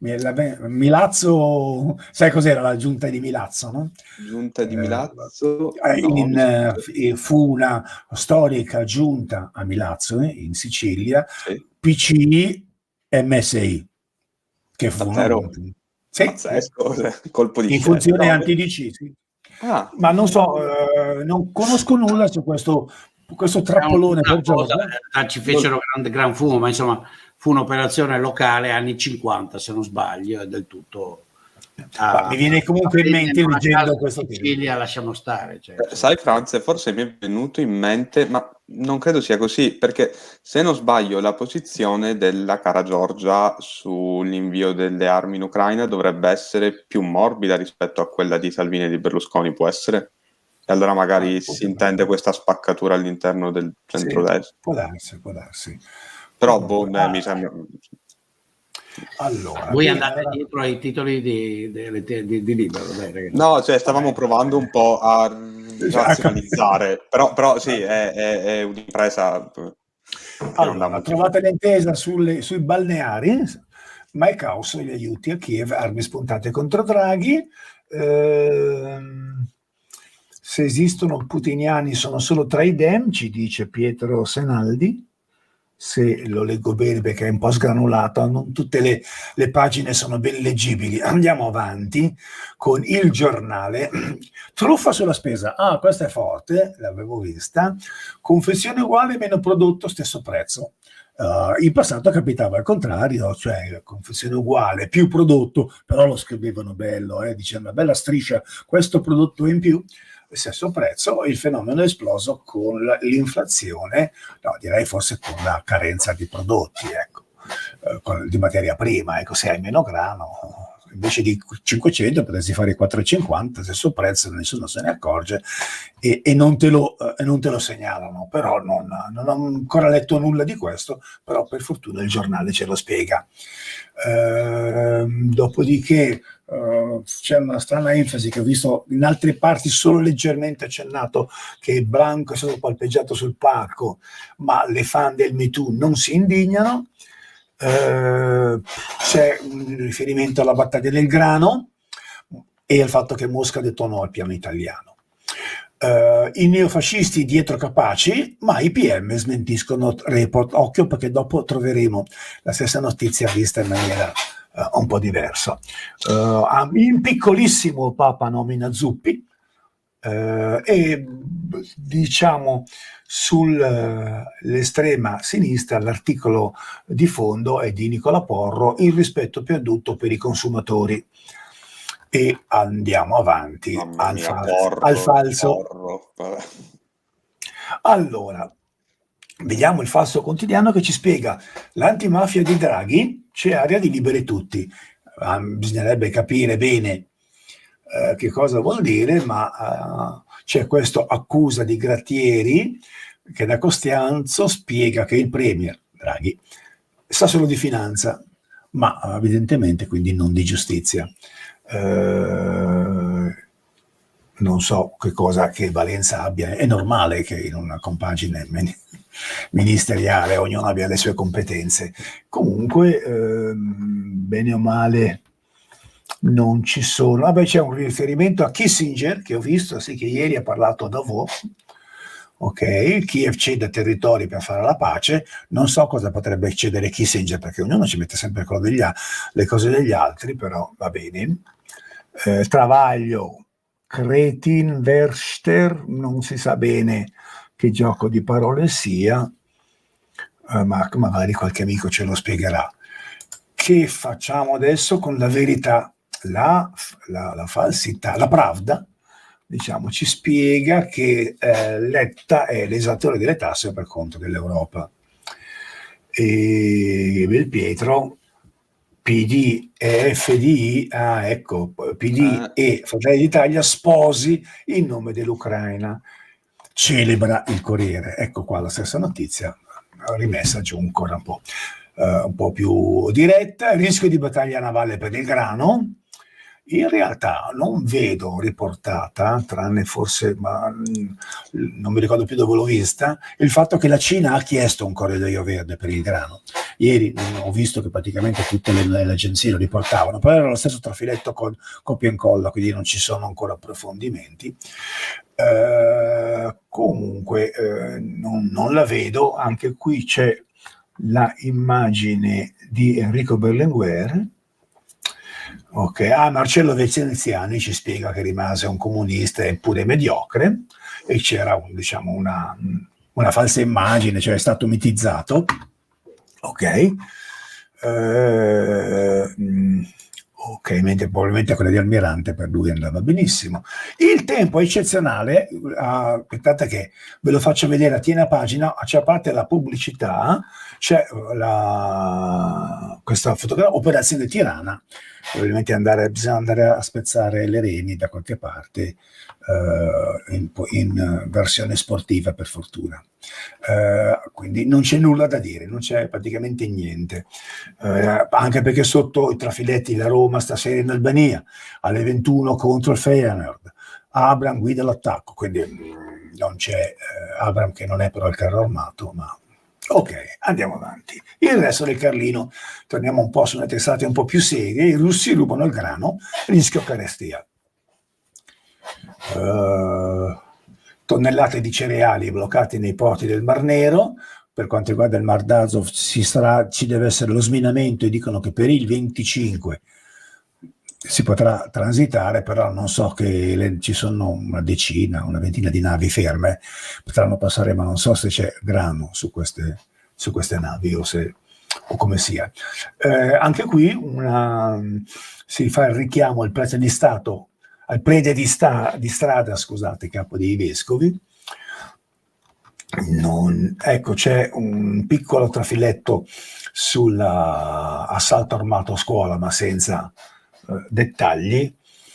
Milazzo, sai cos'era la giunta di Milazzo, no? Giunta di Milazzo? Fu una storica giunta a Milazzo, in Sicilia, sì. PCI MSI, che fu pazzesco, colpo di in funzione anti-DC, sì. Ma non so, non conosco nulla su questo trappolone per Giorgia. Ci fecero gran fumo, ma insomma fu un'operazione locale anni 50 se non sbaglio, è del tutto mi viene comunque in mente leggendo questo Sicilia, lasciamo stare, cioè. Sai Franz, forse mi è venuto in mente, ma non credo sia così, perché se non sbaglio la posizione della cara Giorgia sull'invio delle armi in Ucraina dovrebbe essere più morbida rispetto a quella di Salvini e di Berlusconi, può essere? E allora magari si intende questa spaccatura all'interno del centrodestra. Sì, può darsi. Però mi sembra... Allora, voi andate dietro ai titoli di Libero? Dai, no, cioè stavamo provando un po' a razionalizzare, però sì, è un'impresa. Allora, trovate l'intesa sui balneari, ma è caos gli aiuti a Kiev, armi spuntate contro Draghi. Se esistono putiniani sono solo tra i Dem, ci dice Pietro Senaldi. Se lo leggo bene perché è un po' sgranulato, non tutte le pagine sono ben leggibili. Andiamo avanti con Il Giornale. Truffa sulla spesa. Questa è forte, l'avevo vista. Confezione uguale, meno prodotto, stesso prezzo. In passato capitava al contrario, cioè confezione uguale, più prodotto, però lo scrivevano bello, dicendo una bella striscia, questo prodotto in più. Stesso prezzo, il fenomeno è esploso con l'inflazione, direi forse con la carenza di prodotti, di materia prima. Se hai meno grano, invece di 500 potresti fare 4,50, stesso prezzo, nessuno se ne accorge e non te lo segnalano. Però non ho ancora letto nulla di questo, però per fortuna il giornale ce lo spiega. Dopodiché c'è una strana enfasi che ho visto in altre parti solo leggermente accennato, che Blanco è stato palpeggiato sul palco, ma le fan del Me Too non si indignano. C'è un riferimento alla battaglia del grano e al fatto che Mosca ha detto no al piano italiano. I neofascisti dietro Capaci, ma i PM smentiscono Report. Occhio, perché dopo troveremo la stessa notizia vista in maniera un po' diversa. In piccolissimo Papa nomina Zuppi e diciamo sull'estrema sinistra l'articolo di fondo è di Nicola Porro, il rispetto perduto per i consumatori. E andiamo avanti al falso. Porro. Allora, vediamo il falso quotidiano che ci spiega l'antimafia di Draghi, c'è area di liberi tutti. Bisognerebbe capire bene che cosa vuol dire, ma c'è questa accusa di Grattieri che da Costanzo spiega che il premier Draghi sa solo di finanza, ma evidentemente quindi non di giustizia. Non so che valenza abbia, è normale che in una compagine ministeriale ognuno abbia le sue competenze. Comunque, bene o male, non ci sono. C'è un riferimento a Kissinger che ho visto, sì, che ieri ha parlato a Davos. Ok, Kiev cede territori per fare la pace. Non so cosa potrebbe cedere Kissinger, perché ognuno ci mette sempre le cose degli altri, però va bene. Travaglio, Cretin, Verster, non si sa bene che gioco di parole sia, ma magari qualche amico ce lo spiegherà. Che facciamo adesso con la verità? La falsità, la Pravda, diciamo, ci spiega che Letta è l'esattore delle tasse per conto dell'Europa. E Belpietro, PD e FDI, PD e Fratelli d'Italia sposi in nome dell'Ucraina, celebra il Corriere. Ecco qua la stessa notizia, rimessa giù ancora un po'. un po' più diretta. Rischio di battaglia navale per il grano. In realtà non vedo riportata, tranne forse, ma non mi ricordo più dove l'ho vista, il fatto che la Cina ha chiesto un corridoio verde per il grano. Ieri ho visto che praticamente tutte le agenzie lo riportavano, però era lo stesso trafiletto con copia e incolla, quindi non ci sono ancora approfondimenti. Comunque non la vedo. Anche qui c'è la immagine di Enrico Berlinguer. Ok, Marcello Veneziani ci spiega che rimase un comunista eppure mediocre, e c'era diciamo una falsa immagine, cioè è stato mitizzato. Ok, ok, mentre probabilmente quella di Almirante per lui andava benissimo. Il tempo è eccezionale. Aspettate che ve lo faccio vedere, tiene a pagina, a parte la pubblicità, c'è questa fotografia, Operazione Tirana. Probabilmente bisogna andare a spezzare le reni da qualche parte, in versione sportiva, per fortuna. Quindi non c'è nulla da dire, non c'è praticamente niente, anche perché sotto i trafiletti la Roma stasera in Albania alle 21 contro il Feyenoord, Abram guida l'attacco, quindi non c'è Abram, che non è però il carro armato, ma ok, andiamo avanti. Il resto del Carlino, torniamo un po' su una testata un po' più serie. I russi rubano il grano, rischio carestia. Tonnellate di cereali bloccati nei porti del Mar Nero. Per quanto riguarda il Mar d'Azov ci deve essere lo sminamento, e dicono che per il 25 si potrà transitare, però non so, che ci sono una ventina di navi ferme, potranno passare, ma non so se c'è grano su queste navi o come sia. Anche qui si fa il richiamo al prete di Stato, al prete di strada, scusate, capo dei vescovi. Ecco, c'è un piccolo trafiletto sull'assalto armato a scuola, ma senza dettagli,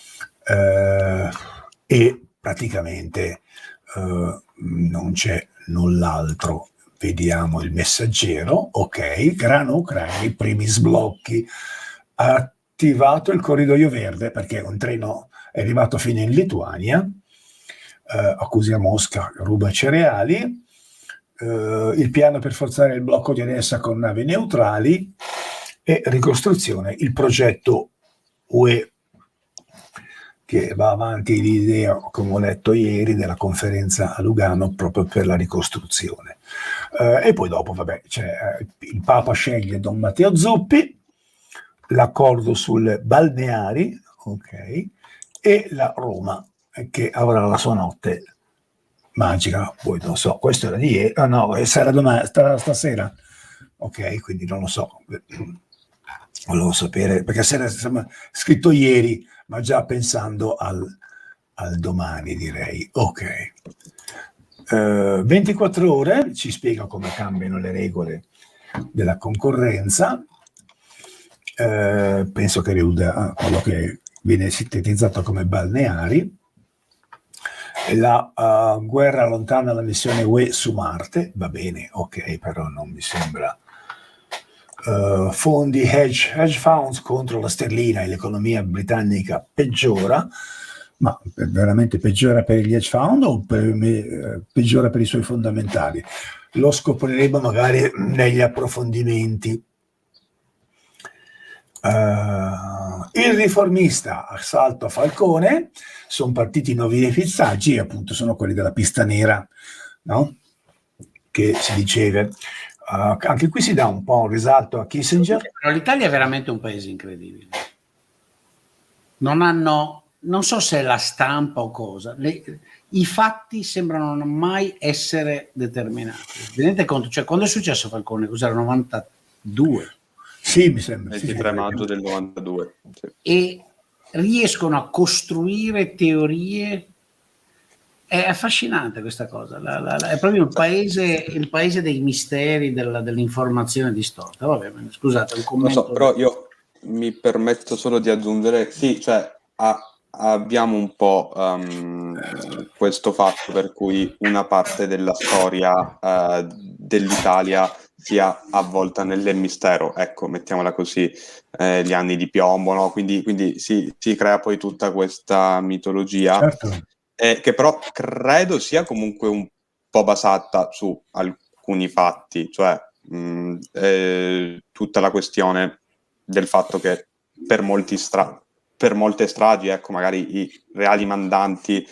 e praticamente non c'è null'altro. Vediamo il Messaggero. Ok, grano ucraino, i primi sblocchi, ha attivato il corridoio verde perché un treno è arrivato fino in Lituania, accusa Mosca, ruba cereali, il piano per forzare il blocco di Odessa con navi neutrali e ricostruzione, il progetto UE, che va avanti l'idea, come ho letto ieri, della conferenza a Lugano proprio per la ricostruzione. E poi dopo, vabbè, il Papa sceglie Don Matteo Zuppi, l'accordo sulle balneari, ok, e la Roma, che avrà la sua notte magica. Poi non so, questo era di ieri, sarà stasera, ok, quindi non lo so. Volevo sapere, perché era scritto ieri, ma già pensando al domani, direi. Ok. 24 ore ci spiega come cambiano le regole della concorrenza. Penso che riuda a quello che viene sintetizzato come balneari. La guerra allontana la missione UE su Marte, va bene, ok, però non mi sembra. Fondi hedge funds contro la sterlina e l'economia britannica peggiora, ma veramente peggiora per gli hedge fund o peggiora per i suoi fondamentali? Lo scopriremo magari negli approfondimenti. Il Riformista, assalto a Falcone, sono partiti nuovi pizzaggi, appunto sono quelli della pista nera, no? Che si diceva. Anche qui si dà un po' un risalto a Kissinger. Però l'Italia è veramente un paese incredibile. Non so se è la stampa o cosa, i fatti sembrano non mai essere determinati. Tenete conto, cioè quando è successo Falcone, cos'era, 92? Sì, mi sembra. 23 maggio del 92. Sì. E riescono a costruire teorie. È affascinante questa cosa, è proprio il paese dei misteri, dell'informazione distorta. Vabbè, scusate, un commento. Non so, però io mi permetto solo di aggiungere, sì, cioè abbiamo un po' questo fatto per cui una parte della storia dell'Italia sia avvolta nel mistero, ecco, mettiamola così, gli anni di piombo, no? Quindi si crea poi tutta questa mitologia, certo, che però credo sia comunque un po' basata su alcuni fatti, cioè tutta la questione del fatto che per molte stragi, ecco, magari i reali mandanti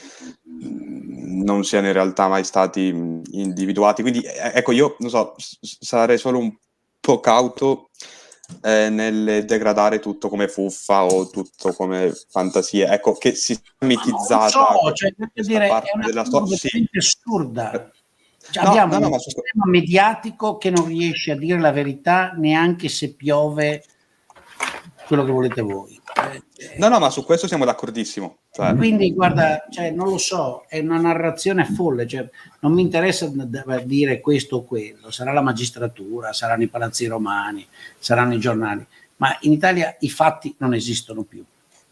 non siano in realtà mai stati individuati. Quindi ecco, io non so, sarei solo un po' cauto nel degradare tutto come fuffa o tutto come fantasia, ecco, che si è mitizzata cioè, questa parte è una della cosa storia. Sì. assurda. Cioè, abbiamo un sistema mediatico che non riesce a dire la verità neanche se piove quello che volete voi. No, ma su questo siamo d'accordissimo. Cioè. Quindi, guarda, cioè, non lo so, è una narrazione folle, cioè, non mi interessa dire questo o quello, sarà la magistratura, saranno i palazzi romani, saranno i giornali, ma in Italia i fatti non esistono più.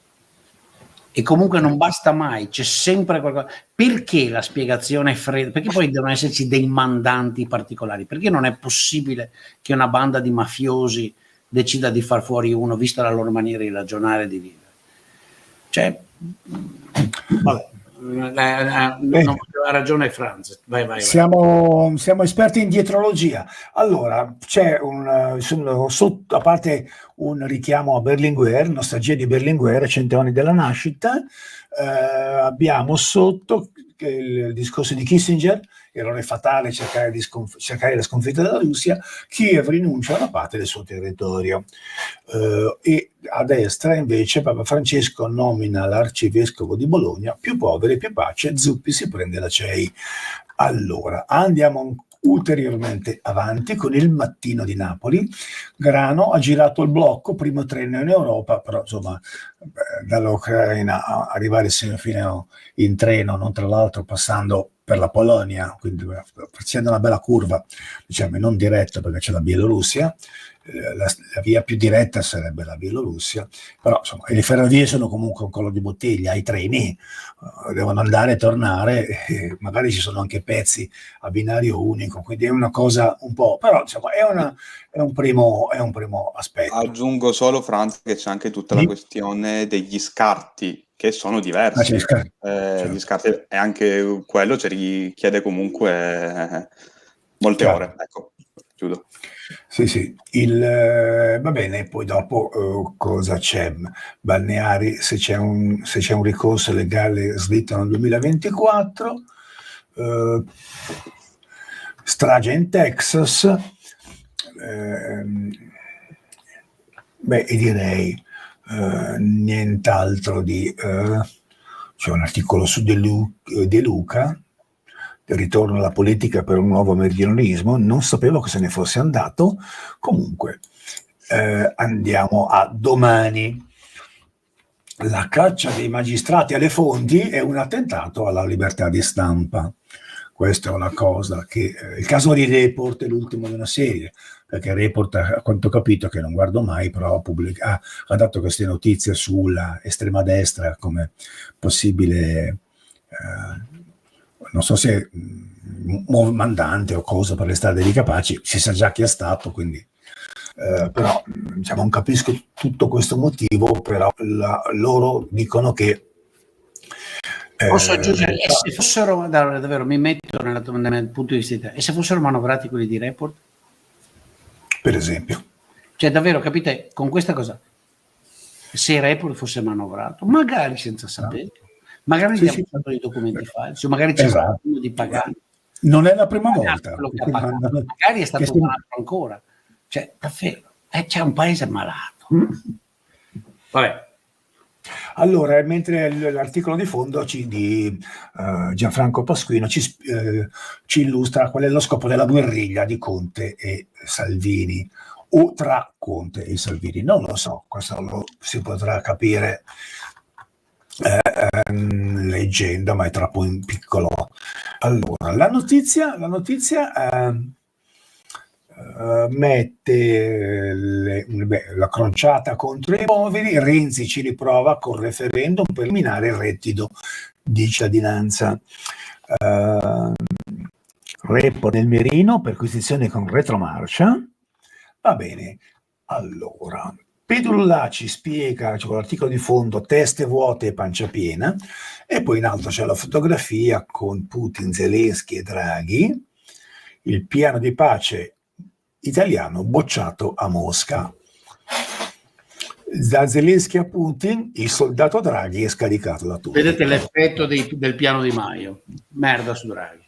E comunque non basta mai, c'è sempre qualcosa. Perché la spiegazione è fredda? Perché poi devono esserci dei mandanti particolari? Perché non è possibile che una banda di mafiosi decida di far fuori uno, vista la loro maniera di ragionare e di vivere? Cioè, vabbè, non ha ragione Franz. Vai. Siamo esperti in dietrologia. Allora, c'è a parte un richiamo a Berlinguer, nostalgia di Berlinguer, 100 anni della nascita, abbiamo sotto il discorso di Kissinger, errore fatale cercare la sconfitta della Russia, Kiev rinuncia a una parte del suo territorio. E a destra invece Papa Francesco nomina l'arcivescovo di Bologna, più poveri, più pace, Zuppi si prende la CEI. Allora, andiamo ulteriormente avanti con il Mattino di Napoli. Grano ha girato il blocco, primo treno in Europa, però insomma dall'Ucraina a arrivare fino in treno, non tra l'altro passando per la Polonia, quindi facendo una bella curva, diciamo non diretta perché c'è la Bielorussia, la via più diretta sarebbe la Bielorussia, però insomma le ferrovie sono comunque un collo di bottiglia, i treni devono andare e tornare, e magari ci sono anche pezzi a binario unico, quindi è una cosa un po', però insomma è un primo aspetto. Aggiungo solo, Franz, che c'è anche tutta la questione degli scarti, che sono diversi. Certo. Gli scarti, e anche quello ci richiede comunque molte ore. Ecco, chiudo. Sì. Va bene, poi dopo cosa c'è? Balneari, se c'è un ricorso legale slittano nel 2024, strage in Texas, e direi nient'altro di... c'è un articolo su De Luca, del ritorno alla politica per un nuovo meridionalismo, non sapevo che se ne fosse andato, comunque andiamo a Domani. La caccia dei magistrati alle fonti è un attentato alla libertà di stampa. Questa è una cosa che... il caso di Report è l'ultimo di una serie, perché Report, a quanto ho capito, che non guardo mai, però ha dato queste notizie sulla estrema destra come possibile... non so se mandante o cosa per le strade di Capaci, si sa già chi è stato, quindi però diciamo, non capisco tutto questo motivo, però loro dicono che posso aggiungere, e se fossero, davvero mi metto nel punto di vista, e se fossero manovrati quelli di Report? Per esempio. Cioè davvero, capite, con questa cosa, se Report fosse manovrato, magari senza saperlo, magari abbiamo fatto dei documenti falsi, o magari c'è qualcuno di pagare. Non è la prima volta. Magari è stato un altro ancora. Cioè, davvero, c'è un paese malato. Vabbè. Allora, mentre l'articolo di fondo di Gianfranco Pasquino ci illustra qual è lo scopo della guerriglia di Conte e Salvini, o tra Conte e Salvini. Non lo so, questo lo si potrà capire leggendo, ma è troppo in piccolo. Allora, la notizia mette la crociata contro i poveri. Renzi ci riprova col referendum per eliminare il reddito di cittadinanza. Report nel mirino, perquisizione con retromarcia. Va bene, allora Pedullah ci spiega, c'è l'articolo di fondo, teste vuote e pancia piena, e poi in alto c'è la fotografia con Putin, Zelensky e Draghi, il piano di pace italiano bocciato a Mosca. Da Zelensky a Putin, il soldato Draghi è scaricato da tutto. Vedete l'effetto del piano Di Maio, merda su Draghi.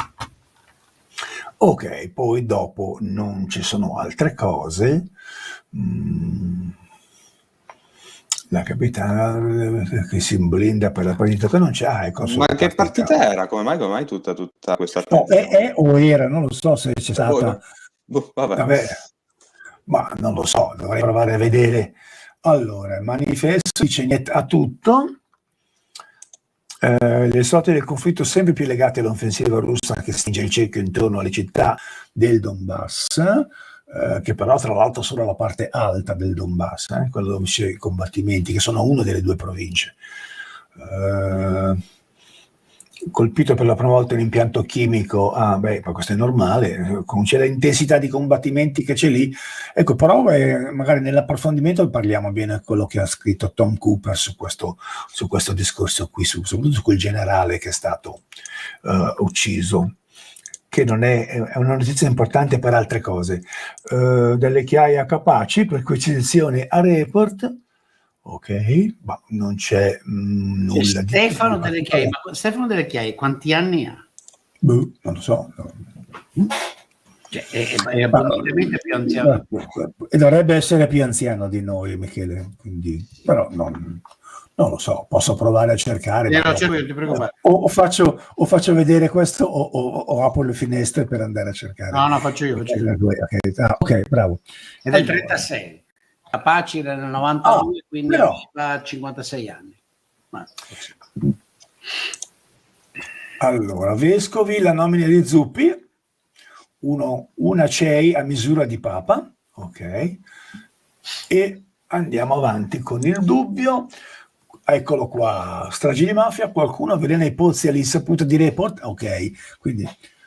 Ok, poi dopo non ci sono altre cose. La capitana che si blinda per la partita che non c'è. Ma che partita era? Come mai tutta questa attenzione? No, è o era, non lo so se c'è stata. Vabbè, ma non lo so, dovrei provare a vedere. Allora, il manifesto dice niente a tutto. Le sorti del conflitto sempre più legate all'offensiva russa che stringe il cerchio intorno alle città del Donbass, che però tra l'altro sono la parte alta del Donbass, quello dove c'è i combattimenti, che sono una delle due province. Colpito per la prima volta un impianto chimico, ma questo è normale, c'è l'intensità di combattimenti che c'è lì, ecco, però magari nell'approfondimento parliamo bene di quello che ha scritto Tom Cooper su questo discorso qui, soprattutto su quel generale che è stato ucciso, che non è una notizia importante per altre cose. Delle chiaie capaci, perquisizione a report. Ok, ma non c'è nulla di Stefano Delle Chiaie, ma Stefano Delle Chiaie quanti anni ha? Non lo so. Cioè, è abbondantemente più anziano. E dovrebbe essere più anziano di noi, Michele, quindi, però non lo so, posso provare a cercare. O faccio vedere questo o apro le finestre per andare a cercare. No, faccio io. Ok, bravo. È del 36. Capaci era nel 92, quindi ha 56 anni. Allora, vescovi, la nomina di Zuppi, una CEI a misura di Papa, ok, e andiamo avanti con il dubbio. Eccolo qua, stragi di mafia, qualcuno avvelena i pozzi all'insaputa di report, ok, quindi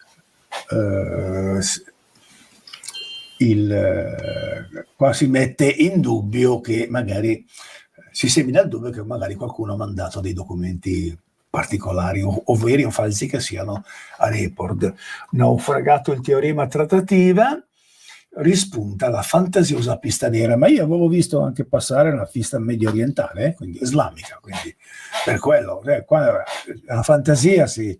qua si mette in dubbio che magari si semina il dubbio che magari qualcuno ha mandato dei documenti particolari o veri o falsi che siano a report. Naufragato il teorema trattativa, rispunta la fantasiosa pista nera, ma io avevo visto anche passare una pista medio orientale, quindi islamica, quindi per quello qua la fantasia si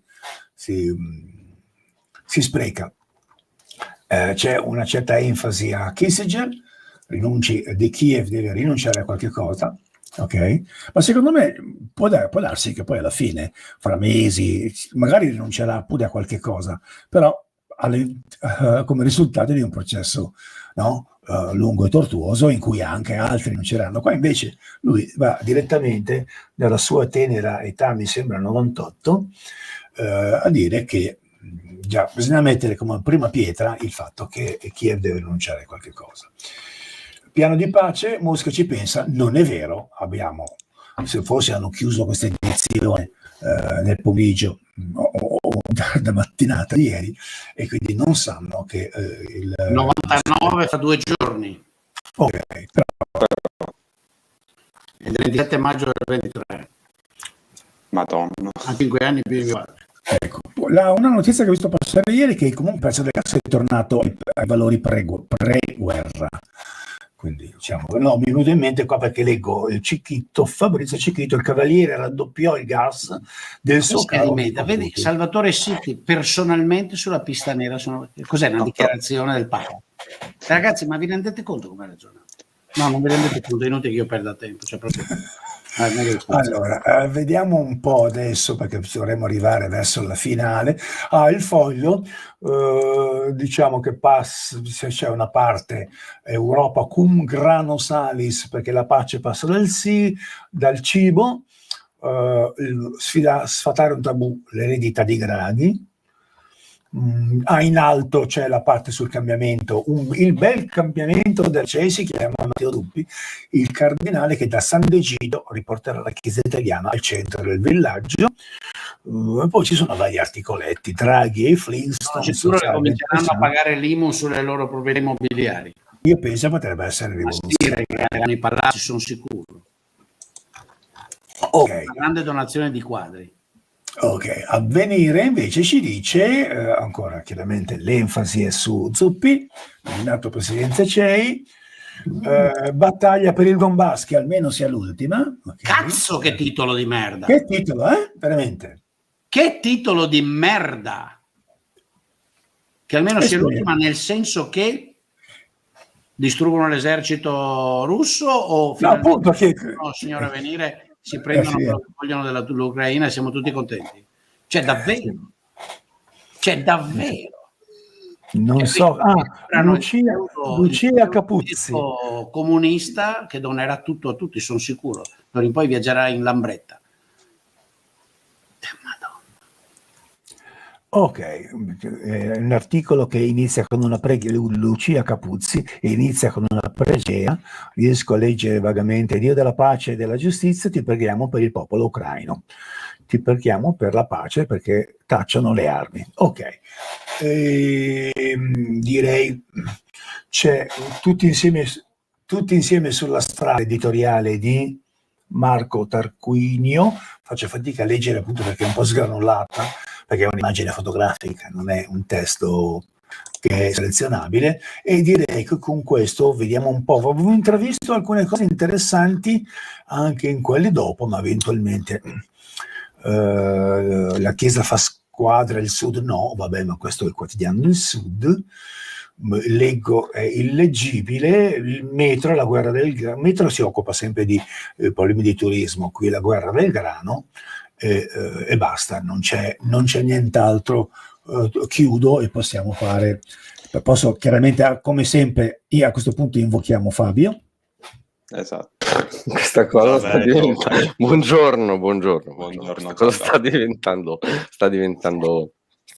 spreca. C'è una certa enfasi a Kissinger, di Kiev deve rinunciare a qualche cosa, ok? Ma secondo me può darsi che poi alla fine, fra mesi, magari rinuncerà pure a qualche cosa, però come risultato di un processo lungo e tortuoso in cui anche altri rinunceranno. Qua invece lui va direttamente dalla sua tenera età, mi sembra 98, a dire che già bisogna mettere come prima pietra il fatto che Kiev deve rinunciare a qualche cosa. Piano di pace, Mosca ci pensa, non è vero, se forse hanno chiuso questa edizione nel pomeriggio o da mattinata di ieri, e quindi non sanno che il 99 fra 2 giorni. Ok, però il 27 maggio del 23. Madonna. A 5 anni più di altri. Ecco, una notizia che ho visto passare ieri è che comunque il prezzo del gas è tornato ai valori pre-guerra. Quindi diciamo, no, mi è venuto in mente qua perché leggo Fabrizio Cicchito, il cavaliere raddoppiò il gas del suo caro. Vedi, Salvatore Sitti personalmente sulla pista nera, cos'è una dichiarazione del Papa? Ragazzi, ma vi rendete conto come ragiona? No, non vi rendete conto, è inutile che io perda tempo, cioè proprio. Allora, vediamo un po' adesso perché dovremmo arrivare verso la finale. Il foglio, diciamo che se c'è una parte Europa cum grano salis, perché la pace passa dal cibo, sfatare un tabù, l'eredità di Draghi, In alto c'è la parte sul cambiamento, il bel cambiamento del CEI si chiama Matteo Duppi, il cardinale che da San Degido riporterà la chiesa italiana al centro del villaggio. Poi ci sono vari articoletti, Draghi e Flintstone. C'è sicuro che cominceranno a pagare l'IMU sulle loro proprietà immobiliari. Io penso potrebbe essere rivoluzionario. Che hanno i palazzi, sono sicuro. Okay. Una grande donazione di quadri. Ok, Avvenire invece ci dice, ancora chiaramente l'enfasi è su Zuppi, nominato presidente CEI, battaglia per il Donbass, che almeno sia l'ultima. Okay. Cazzo, che titolo di merda! Che titolo, veramente? Che titolo di merda! Che almeno sia l'ultima, nel senso che distruggono l'esercito russo o no, appunto che... no, signore Avvenire, si prendono quello che vogliono dell'Ucraina e siamo tutti contenti. Cioè davvero, non so. Lucia Capuzzi, comunista che donerà tutto a tutti, sono sicuro. D'ora in poi viaggerà in Lambretta. Ok, un articolo che inizia con una preghiera, Lucia Capuzzi, e inizia con una preghiera, riesco a leggere vagamente: Dio della pace e della giustizia, ti preghiamo per il popolo ucraino, ti preghiamo per la pace perché tacciano le armi. Ok, direi c'è tutti insieme sulla strada editoriale di Marco Tarquinio, faccio fatica a leggere appunto perché è un po' sgranulata, perché è un'immagine fotografica, non è un testo che è selezionabile, e direi che con questo vediamo un po'. Avevo intravisto alcune cose interessanti anche in quelli dopo, ma eventualmente la Chiesa fa squadra, il Sud no, vabbè, ma questo è il quotidiano del Sud. Leggo, è illeggibile, il metro, la guerra del grano. Il metro si occupa sempre di problemi di turismo, qui la guerra del grano, e basta, non c'è nient'altro. Chiudo e possiamo fare, posso chiaramente, come sempre, io a questo punto invochiamo Fabio. Esatto. Questa cosa sta diventando... Buongiorno. Cosa sta diventando